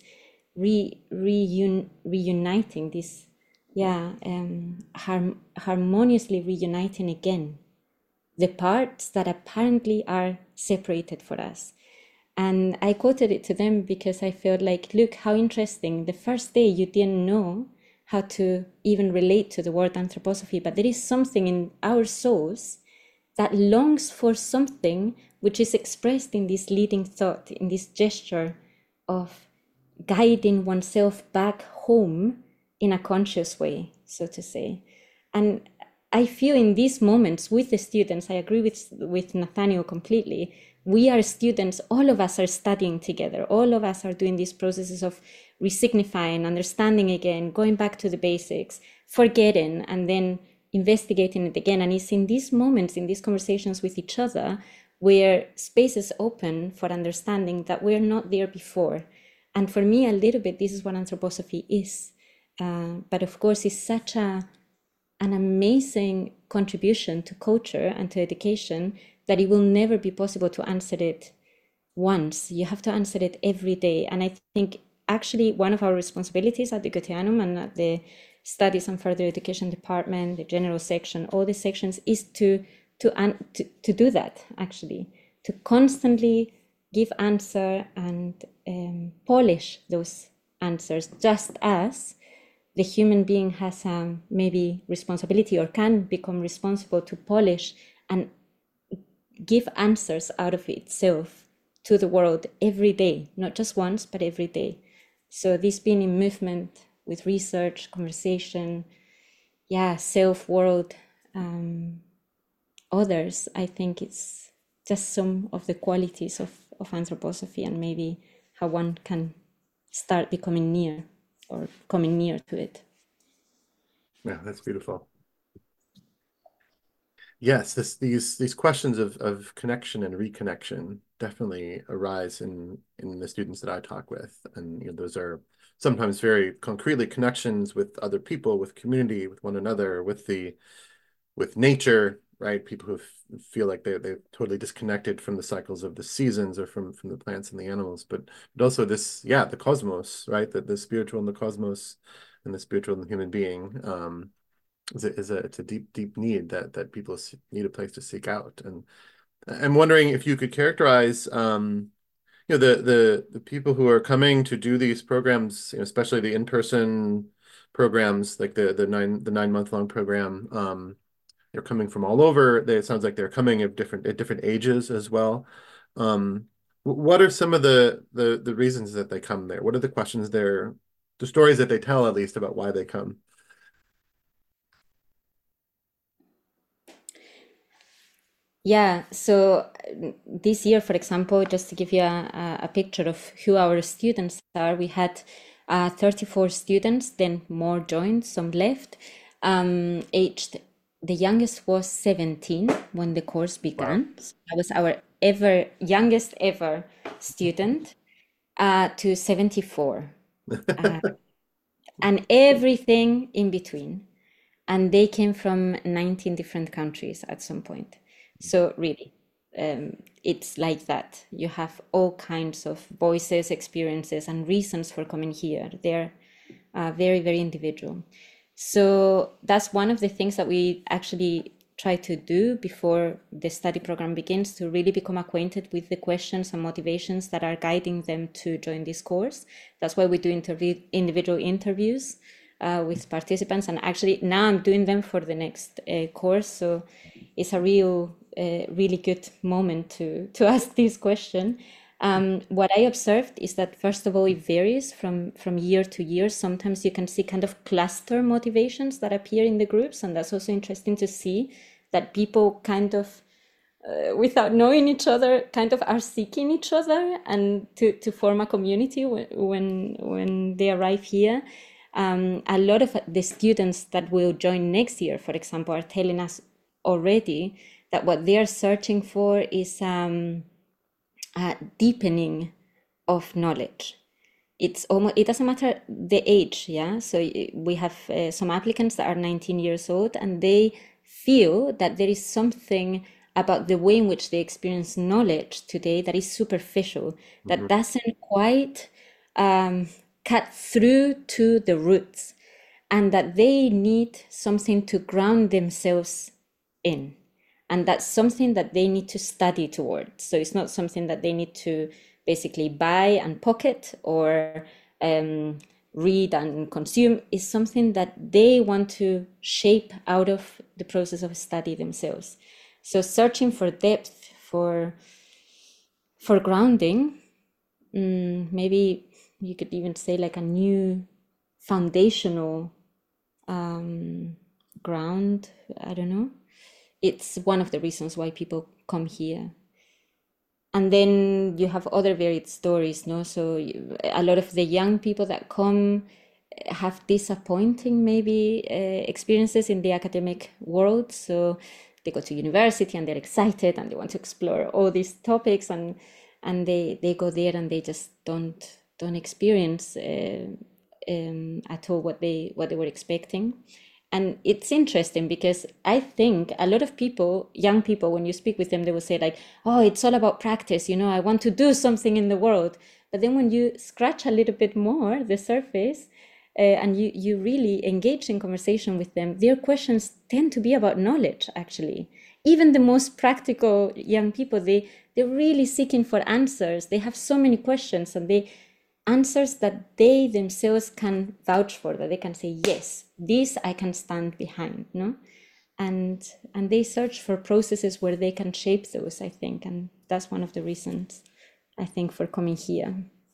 reuniting, this, yeah, harmoniously reuniting again the parts that apparently are separated for us. And I quoted it to them because I felt like, look how interesting. The first day you didn't know how to even relate to the word anthroposophy, but there is something in our souls that longs for something which is expressed in this leading thought, in this gesture of guiding oneself back home in a conscious way, so to say. And I feel in these moments with the students, I agree with Nathaniel completely. We are students, all of us are studying together. All of us are doing these processes of resignifying, understanding again, going back to the basics, forgetting, and then investigating it again. And it's in these moments, in these conversations with each other, where spaces open for understanding that we're not there before. And for me, a little bit, this is what anthroposophy is. But of course, it's such an amazing contribution to culture and to education that it will never be possible to answer it once. You have to answer it every day. And I think actually one of our responsibilities at the Goetheanum and at the Studies and Further Education Department, the general section, all the sections, is to do that, actually, to constantly give answer and polish those answers, just as the human being has maybe responsibility, or can become responsible to polish and give answers out of itself to the world every day, not just once, but every day. So this being in movement with research, conversation, self, world, others, I think it's just some of the qualities of anthroposophy, and maybe how one can start becoming near or coming near to it. Yeah, that's beautiful. Yes, these questions of connection and reconnection definitely arise in the students that I talk with, and those are sometimes very concretely connections with other people, with community, with one another, with nature, right? People who feel like they're totally disconnected from the cycles of the seasons or from the plants and the animals, but also this, the cosmos, right? That the spiritual in the cosmos and the spiritual in the human being. It's a deep need that people need a place to seek out. And I'm wondering if you could characterize the people who are coming to do these programs, especially the in-person programs, like the 9-month long program. They're coming from all over. It sounds like they're coming at different ages as well. What are some of the reasons that they come there? What are the questions there, the stories that they tell, at least, about why they come? Yeah, so this year, for example, just to give you a picture of who our students are, we had 34 students, then more joined, some left. Aged, the youngest was 17 when the course began. Wow. So that was our youngest ever student, to 74, and everything in between. And they came from 19 different countries at some point. So really, it's like that. You have all kinds of voices, experiences, and reasons for coming here. They're very, very individual. So that's one of the things that we actually try to do before the study program begins, to really become acquainted with the questions and motivations that are guiding them to join this course. That's why we do individual interviews with participants, and actually now I'm doing them for the next course. So it's a really good moment to ask this question. What I observed is that first of all, it varies from year to year. Sometimes you can see kind of cluster motivations that appear in the groups, and that's also interesting to see that people kind of without knowing each other, kind of are seeking each other and to form a community when they arrive here. A lot of the students that will join next year, for example, are telling us already that what they are searching for is a deepening of knowledge. It's almost, it doesn't matter the age, yeah. So we have some applicants that are 19 years old, and they feel that there is something about the way in which they experience knowledge today that is superficial, that doesn't quite cut through to the roots, and that they need something to ground themselves in. And that's something that they need to study towards. So it's not something that they need to basically buy and pocket or read and consume. It's something that they want to shape out of the process of study themselves. So searching for depth, for grounding, maybe you could even say like a new foundational ground. I don't know. It's one of the reasons why people come here. And then you have other varied stories, no? So a lot of the young people that come have disappointing maybe experiences in the academic world. So they go to university and they're excited and they want to explore all these topics, and they go there and they just don't experience at all what they were expecting. And it's interesting because I think a lot of people, young people, when you speak with them, they will say like, oh, it's all about practice, I want to do something in the world. But then when you scratch a little bit more the surface, and you really engage in conversation with them, their questions tend to be about knowledge, actually. Even the most practical young people, they're really seeking for answers. They have so many questions, and they answers that they themselves can vouch for, that they can say, yes, this I can stand behind, no? And they search for processes where they can shape those, I think. And that's one of the reasons, I think, for coming here.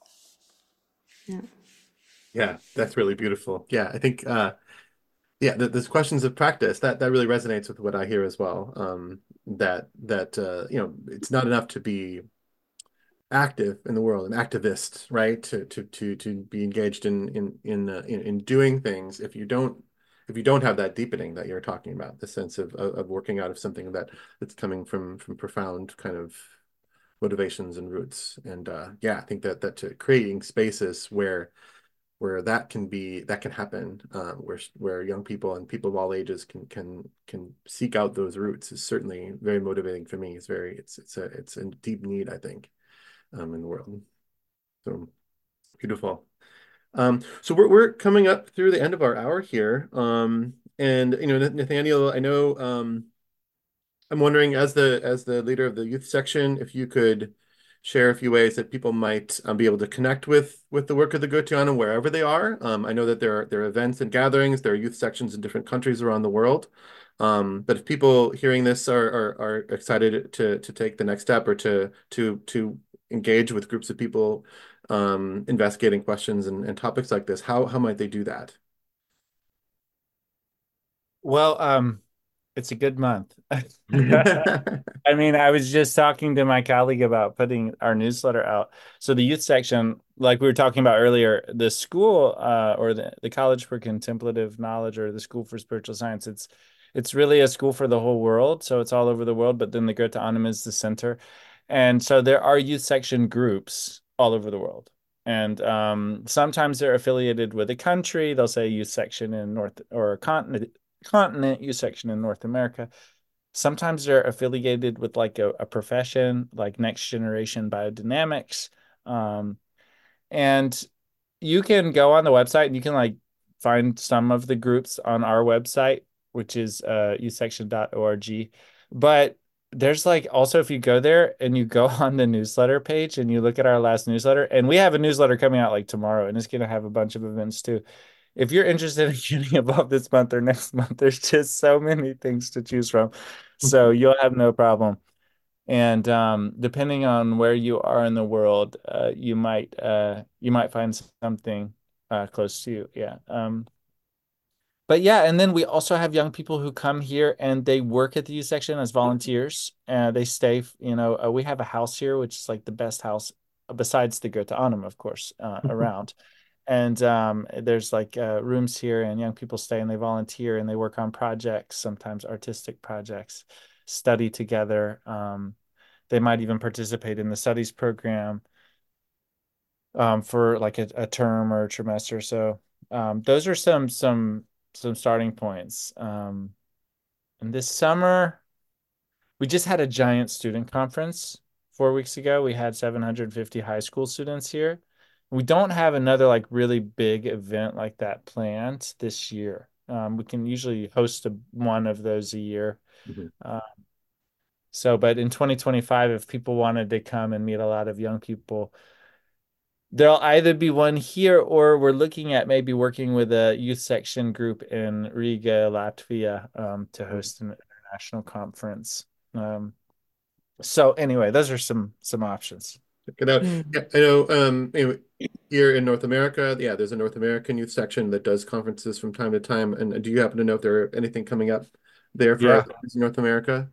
Yeah. Yeah, that's really beautiful. Yeah, I think there's questions of practice that really resonates with what I hear as well. That it's not enough to be active in the world, an activist, right? To be engaged in doing things. If you don't have that deepening that you're talking about, the sense of working out of something that's coming from profound kind of motivations and roots. And I think that creating spaces where that can happen, where young people and people of all ages can seek out those roots is certainly very motivating for me. It's a deep need, I think, in the world. So beautiful. So we're coming up through the end of our hour here. And Nathaniel, I know I'm wondering, as the leader of the youth section, if you could share a few ways that people might be able to connect with the work of the Goetheanum wherever they are. I know that there are events and gatherings, there are youth sections in different countries around the world. But if people hearing this are excited to take the next step or to engage with groups of people investigating questions and topics like this, how might they do that? Well, it's a good month. I mean, I was just talking to my colleague about putting our newsletter out. So the youth section, like we were talking about earlier, the school or the College for Contemplative Knowledge or the School for Spiritual Science, it's really a school for the whole world. So it's all over the world, but then the Goetheanum is the center. And so there are youth section groups all over the world. And sometimes they're affiliated with a country. They'll say youth section in North or continent youth section in North America. Sometimes they're affiliated with like a profession, like Next Generation Biodynamics. And you can go on the website and you can like find some of the groups on our website, which is youthsection.org. But there's like also, if you go there and you go on the newsletter page and you look at our last newsletter, and we have a newsletter coming out like tomorrow, and it's going to have a bunch of events too. If you're interested in getting involved this month or next month, there's just so many things to choose from. So you'll have no problem. And depending on where you are in the world, you might find something close to you. Yeah. But yeah, and then we also have young people who come here and they work at the youth section as volunteers. They stay, we have a house here, which is like the best house besides the Goethe Anum, of course, around. And there's like rooms here, and young people stay and they volunteer and they work on projects, sometimes artistic projects, study together. They might even participate in the studies program for like a term or a trimester. So those are some starting points. And this summer, we just had a giant student conference 4 weeks ago. We had 750 high school students here. We don't have another like really big event like that planned this year. We can usually host one of those a year. Mhm. Uh, but in 2025, if people wanted to come and meet a lot of young people, there'll either be one here or we're looking at maybe working with a youth section group in Riga, Latvia, to host an international conference. So anyway, those are some options. Check it out. Mm. Yeah, I know, anyway, here in North America, yeah, there's a North American youth section that does conferences from time to time. And do you happen to know if there are anything coming up there for Yeah. others in North America?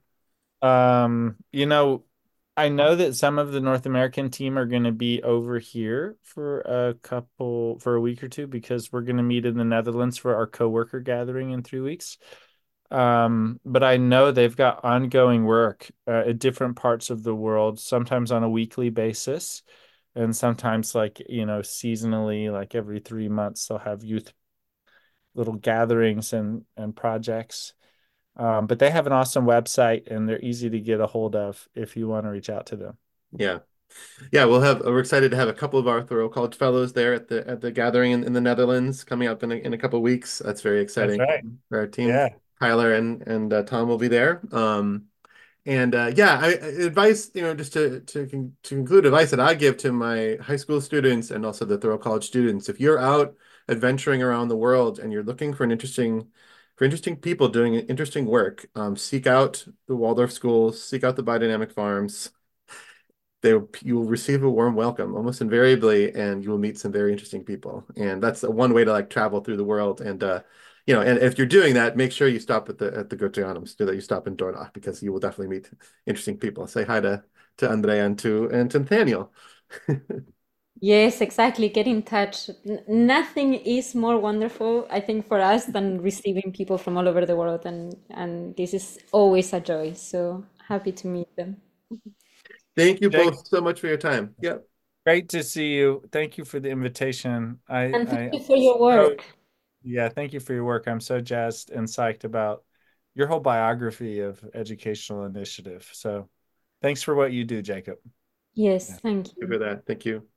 You know, I know that some of the North American team are going to be over here for a week or two because we're going to meet in the Netherlands for our coworker gathering in 3 weeks. But I know they've got ongoing work at different parts of the world, sometimes on a weekly basis, and sometimes like, seasonally, like every 3 months, they'll have youth little gatherings and projects. But they have an awesome website and they're easy to get a hold of if you want to reach out to them. Yeah. Yeah, we're excited to have a couple of our Thoreau College fellows there at the gathering in the Netherlands coming up in a couple of weeks. That's very That's exciting right. for our team. Yeah. Tyler and Tom will be there. And yeah, advice, just to conclude, advice that I give to my high school students and also the Thoreau College students, if you're out adventuring around the world and you're looking for interesting people doing interesting work, seek out the Waldorf schools, seek out the biodynamic farms. You will receive a warm welcome almost invariably, and you will meet some very interesting people. And that's one way to like travel through the world. And and if you're doing that, make sure you stop at the Goetheanums, so that you stop in Dornach, because you will definitely meet interesting people. Say hi to Andrea and to Nathaniel. Yes, exactly. Get in touch. Nothing is more wonderful, I think, for us than receiving people from all over the world, and this is always a joy. So happy to meet them. Thank you Jake, both so much for your time. Yep. great to see you. Thank you for the invitation. And thank you for your So, work. yeah, thank you for your work. I'm so jazzed and psyched about your whole biography of educational initiative. So thanks for what you do, Jacob. Yes, Yeah. thank Thank you you. for that. Thank you.